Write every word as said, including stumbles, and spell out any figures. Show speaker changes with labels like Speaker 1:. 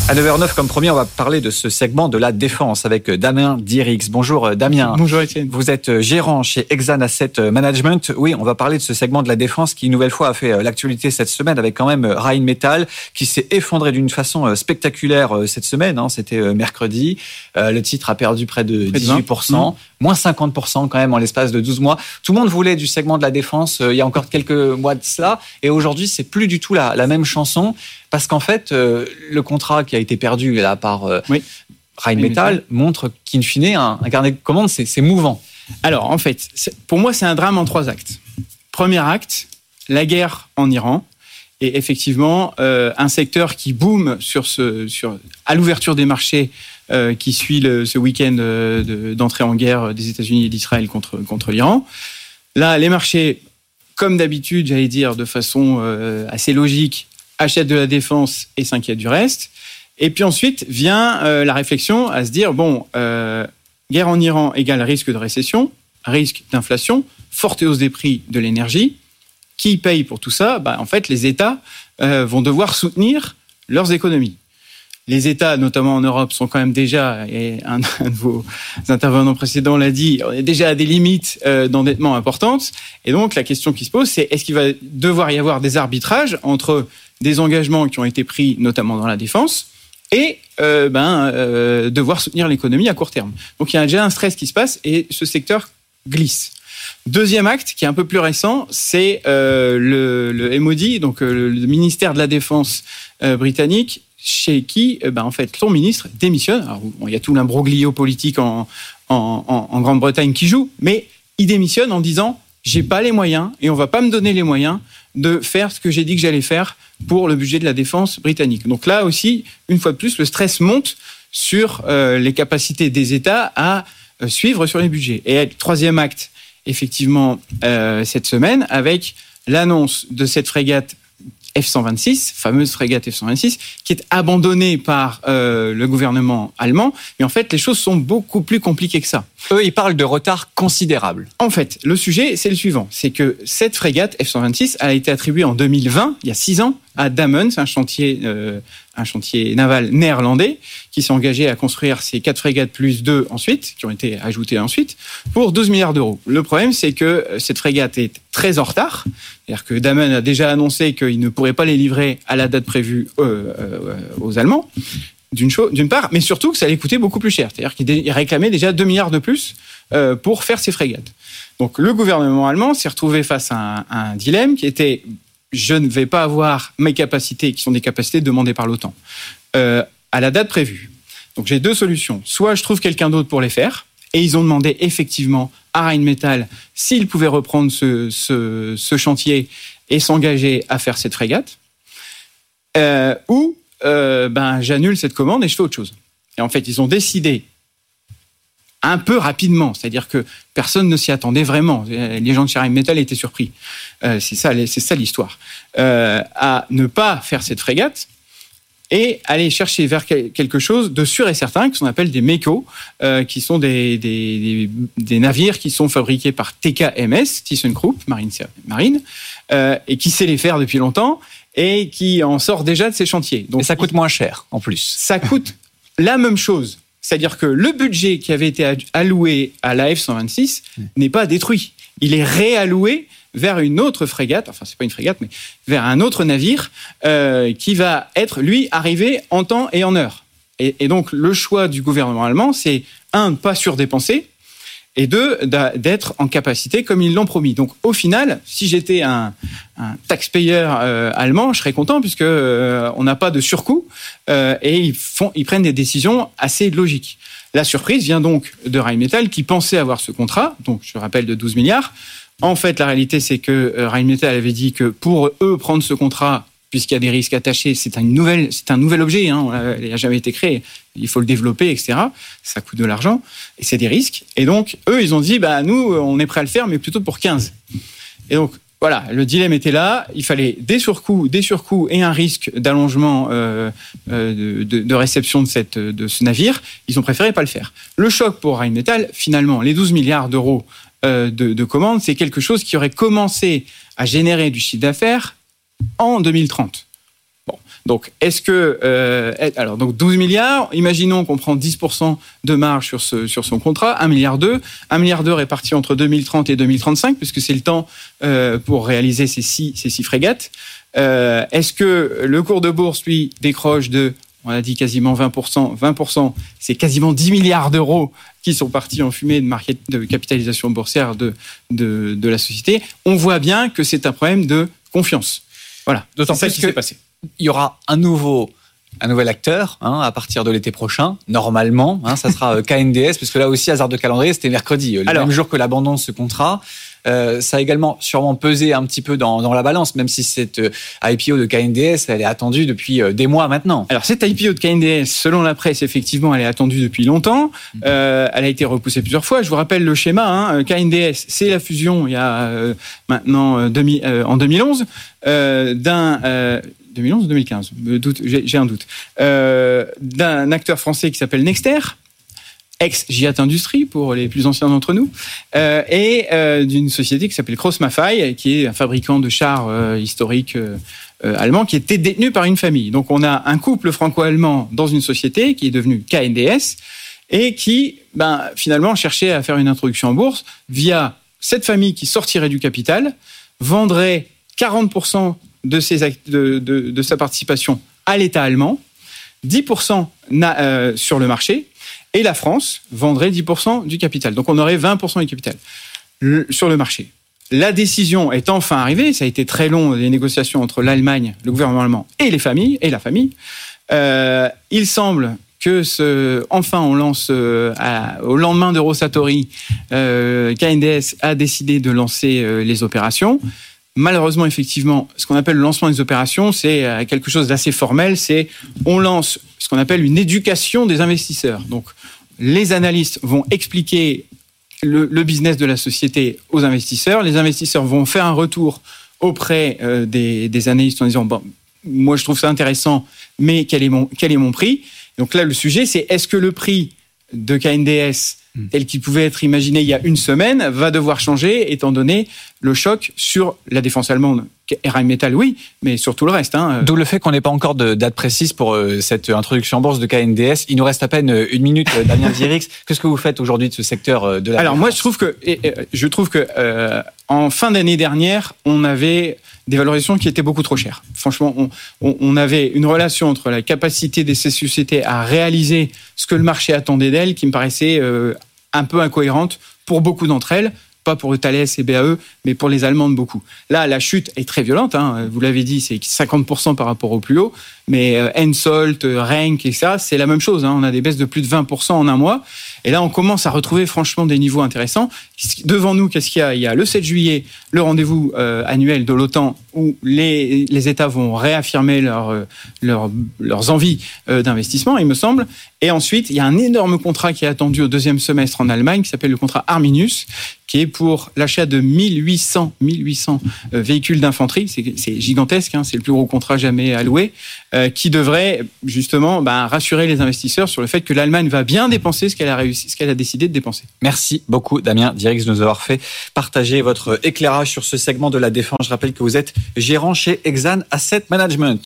Speaker 1: À neuf heures neuf, comme promis, on va parler de ce segment de la défense avec Damien Dirix. Bonjour Damien.
Speaker 2: Bonjour Étienne.
Speaker 1: Vous êtes gérant chez Exane Asset Management. Oui, on va parler de ce segment de la défense qui, une nouvelle fois, a fait l'actualité cette semaine avec quand même Rheinmetall qui s'est effondré d'une façon spectaculaire cette semaine. Hein, c'était mercredi. Le titre a perdu près de dix-huit pour cent, mmh. moins cinquante pour cent quand même en l'espace de douze mois. Tout le monde voulait du segment de la défense il y a encore quelques mois de cela. Et aujourd'hui, c'est plus du tout la, la même chanson. Parce qu'en fait, euh, le contrat qui a été perdu là, par euh, oui. Rheinmetall oui, montre qu'in fine, un, un carnet de commandes, c'est, c'est mouvant.
Speaker 2: Alors, en fait, pour moi, c'est un drame en trois actes. Premier acte, la guerre en Iran. Et effectivement, euh, un secteur qui boom sur ce, sur, à l'ouverture des marchés euh, qui suit le, ce week-end euh, de, d'entrée en guerre des États-Unis et d'Israël contre, contre l'Iran. Là, les marchés, comme d'habitude, j'allais dire de façon euh, assez logique, achète de la défense et s'inquiète du reste. Et puis ensuite vient euh, la réflexion à se dire, bon, euh, guerre en Iran égale risque de récession, risque d'inflation, forte hausse des prix de l'énergie. Qui paye pour tout ça ? Bah, en fait, les États euh, vont devoir soutenir leurs économies. Les États, notamment en Europe, sont quand même déjà, et un, un de vos intervenants précédents l'a dit, on est déjà à des limites euh, d'endettement importantes. Et donc, la question qui se pose, c'est est-ce qu'il va devoir y avoir des arbitrages entre des engagements qui ont été pris, notamment dans la défense, et euh, ben, euh, devoir soutenir l'économie à court terme. Donc, il y a déjà un stress qui se passe et ce secteur glisse. Deuxième acte, qui est un peu plus récent, c'est euh, le, le M O D, donc euh, le ministère de la Défense euh, britannique, chez qui, euh, ben, en fait, son ministre démissionne. Alors, bon, il y a tout l'imbroglio politique en, en, en, en Grande-Bretagne qui joue, mais il démissionne en disant « j'ai pas les moyens et on va pas me donner les moyens de faire ce que j'ai dit que j'allais faire pour le budget de la défense britannique ». Donc là aussi, une fois de plus, le stress monte sur euh, les capacités des États à euh, suivre sur les budgets. Et troisième acte, effectivement, euh, cette semaine, avec l'annonce de cette frégate F cent vingt-six, fameuse frégate F cent vingt-six, qui est abandonnée par euh, le gouvernement allemand. Mais en fait, les choses sont beaucoup plus compliquées que ça.
Speaker 1: Eux, ils parlent de retard considérable.
Speaker 2: En fait, le sujet, c'est le suivant. C'est que cette frégate F cent vingt-six a été attribuée en deux mille vingt, il y a six ans, à Damen, c'est un chantier, euh, un chantier naval néerlandais qui s'est engagé à construire ces quatre frégates plus deux ensuite, qui ont été ajoutées ensuite, pour douze milliards d'euros. Le problème, c'est que cette frégate est très en retard. C'est-à-dire que Damen a déjà annoncé qu'il ne pourrait pas les livrer à la date prévue euh, euh, aux Allemands, d'une, chose, d'une part, mais surtout que ça allait coûter beaucoup plus cher. C'est-à-dire qu'il réclamait déjà deux milliards de plus euh, pour faire ces frégates. Donc le gouvernement allemand s'est retrouvé face à un, à un dilemme qui était « je ne vais pas avoir mes capacités, qui sont des capacités demandées par l'OTAN, euh, à la date prévue ». Donc j'ai deux solutions. Soit je trouve quelqu'un d'autre pour les faire, et ils ont demandé effectivement à Rheinmetall s'il pouvait reprendre ce, ce, ce chantier et s'engager à faire cette frégate, euh, ou euh, ben, j'annule cette commande et je fais autre chose. Et en fait, ils ont décidé un peu rapidement, c'est-à-dire que personne ne s'y attendait vraiment. Les gens de chez Rheinmetall étaient surpris. Euh, c'est ça, c'est ça l'histoire. Euh, à ne pas faire cette frégate et aller chercher vers quelque chose de sûr et certain, qu'on appelle des MECO, euh, qui sont des, des, des, des navires qui sont fabriqués par T K M S, ThyssenKrupp, Marine, Marine euh, et qui sait les faire depuis longtemps et qui en sort déjà de ces chantiers.
Speaker 1: Donc, et ça coûte moins cher, en plus.
Speaker 2: Ça coûte la même chose. C'est-à-dire que le budget qui avait été alloué à la F cent vingt-six mmh. n'est pas détruit. Il est réalloué vers une autre frégate, enfin c'est pas une frégate, mais vers un autre navire euh, qui va être, lui, arrivé en temps et en heure. Et, et donc le choix du gouvernement allemand, c'est un, de pas surdépenser, et deux, d'être en capacité comme ils l'ont promis. Donc au final, si j'étais un, un taxpayer euh, allemand, je serais content puisque euh, on n'a pas de surcoût euh, et ils font, ils prennent des décisions assez logiques. La surprise vient donc de Rheinmetall qui pensait avoir ce contrat, donc je rappelle de douze milliards. En fait, la réalité, c'est que Rheinmetall avait dit que pour eux prendre ce contrat, puisqu'il y a des risques attachés, c'est, une nouvelle, c'est un nouvel objet, hein, il n'a jamais été créé, il faut le développer, et cetera. Ça coûte de l'argent, et c'est des risques. Et donc, eux, ils ont dit, bah, nous, on est prêt à le faire, mais plutôt pour quinze. Et donc, voilà, le dilemme était là, il fallait des surcoûts, des surcoûts et un risque d'allongement euh, de, de, de réception de, cette, de ce navire. Ils ont préféré pas le faire. Le choc pour Rheinmetall, finalement, les douze milliards d'euros euh, de, de commandes, c'est quelque chose qui aurait commencé à générer du chiffre d'affaires en deux mille trente. Bon, Donc, est-ce que... Euh, alors, donc douze milliards, imaginons qu'on prend dix pour cent de marge sur, ce, sur son contrat, un virgule deux milliard. un virgule deux réparti entre deux mille trente et deux mille trente-cinq, puisque c'est le temps euh, pour réaliser ces six, ces six frégates. Euh, est-ce que le cours de bourse, lui, décroche de... On a dit quasiment vingt pour cent. vingt pour cent, c'est quasiment dix milliards d'euros qui sont partis en fumée de, market, de capitalisation boursière de, de, de la société. On voit bien que c'est un problème de confiance. Voilà,
Speaker 1: d'autant
Speaker 2: c'est ça
Speaker 1: plus
Speaker 2: qui
Speaker 1: que
Speaker 2: s'est passé.
Speaker 1: Il y aura un nouveau, un nouvel acteur hein, à partir de l'été prochain, normalement. Hein, ça sera K N D S, puisque là aussi, hasard de calendrier, c'était mercredi, le Alors, même jour que l'abandon de ce contrat. Euh, ça a également sûrement pesé un petit peu dans, dans la balance, même si cette euh, I P O de K N D S, elle est attendue depuis euh, des mois maintenant.
Speaker 2: Alors, cette I P O de K N D S, selon la presse, effectivement, elle est attendue depuis longtemps. Euh, elle a été repoussée plusieurs fois. Je vous rappelle le schéma. Hein. K N D S, c'est la fusion, il y a euh, maintenant, euh, demi, euh, en deux mille onze, euh, d'un... Euh, deux mille onze ou deux mille quinze, doute, j'ai, j'ai un doute, euh, d'un acteur français qui s'appelle Nexter, ex-Giat Industries pour les plus anciens d'entre nous, euh, et euh, d'une société qui s'appelle Cross-Maffei, qui est un fabricant de chars euh, historiques euh, euh, allemand, qui était détenu par une famille. Donc on a un couple franco-allemand dans une société qui est devenue K N D S et qui, ben, finalement, cherchait à faire une introduction en bourse via cette famille qui sortirait du capital, vendrait quarante pour cent de, ses act- de, de, de sa participation à l'État allemand, dix pour cent na- euh, sur le marché, et la France vendrait dix pour cent du capital. Donc on aurait vingt pour cent du capital le, sur le marché. La décision est enfin arrivée. Ça a été très long, les négociations entre l'Allemagne, le gouvernement allemand et les familles, et la famille. Euh, il semble que ce, enfin on lance, euh, à, au lendemain de Rosatori, euh, K N D S a décidé de lancer euh, les opérations. Malheureusement, effectivement, ce qu'on appelle le lancement des opérations, c'est quelque chose d'assez formel. C'est on lance ce qu'on appelle une éducation des investisseurs. Donc, les analystes vont expliquer le, le business de la société aux investisseurs. Les investisseurs vont faire un retour auprès euh, des, des analystes en disant bon, moi je trouve ça intéressant, mais quel est mon quel est mon prix ? Donc là, le sujet, c'est est-ce que le prix de K N D S tel qu'il pouvait être imaginé il y a une semaine, va devoir changer, étant donné le choc sur la défense allemande. Rheinmetall, oui, mais sur tout le reste. Hein.
Speaker 1: D'où le fait qu'on n'ait pas encore de date précise pour euh, cette introduction en bourse de K N D S. Il nous reste à peine une minute, euh, Damien Dirix. Qu'est-ce que vous faites aujourd'hui de ce secteur euh, de la
Speaker 2: Alors
Speaker 1: défense ?
Speaker 2: moi, je trouve que, et, et, je trouve que euh, en fin d'année dernière, on avait des valorisations qui étaient beaucoup trop chères. Franchement, on, on, on avait une relation entre la capacité de ces sociétés à réaliser ce que le marché attendait d'elles qui me paraissait euh, un peu incohérente pour beaucoup d'entre elles. Pas pour Thales et B A E, mais pour les Allemandes beaucoup. Là, la chute est très violente. Hein. Vous l'avez dit, c'est cinquante pour cent par rapport au plus haut. Mais euh, Hensoldt, Renk, et cetera, c'est la même chose. Hein. On a des baisses de plus de vingt pour cent en un mois. Et là, on commence à retrouver franchement des niveaux intéressants. Devant nous, qu'est-ce qu'il y a ? Il y a le sept juillet, le rendez-vous euh, annuel de l'OTAN, où les, les États vont réaffirmer leur, leur, leurs envies euh, d'investissement, il me semble. Et ensuite, il y a un énorme contrat qui est attendu au deuxième semestre en Allemagne, qui s'appelle le contrat Arminius, qui est pour l'achat de mille huit cents euh, véhicules d'infanterie. C'est, c'est gigantesque, hein, c'est le plus gros contrat jamais alloué, euh, qui devrait justement bah, rassurer les investisseurs sur le fait que l'Allemagne va bien dépenser ce qu'elle a réussi, ce qu'elle a décidé de dépenser.
Speaker 1: Merci beaucoup, Damien Dirix, de nous avoir fait partager votre éclairage sur ce segment de la défense. Je rappelle que vous êtes gérant chez Exane Asset Management.